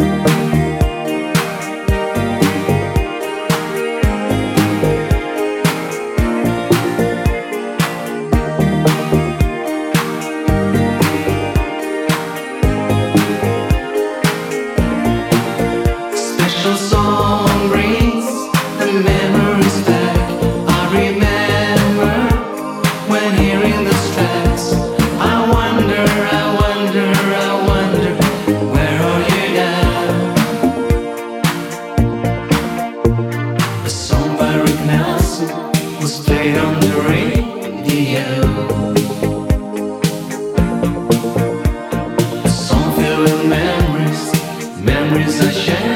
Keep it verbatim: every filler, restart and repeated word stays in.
Special song brings the memories back. I remember when hearing those tracks. I wonder, I wonder, I wonder, where are you now? A song by Rick Nelson was played on the radio. A song filled with memories, memories I share.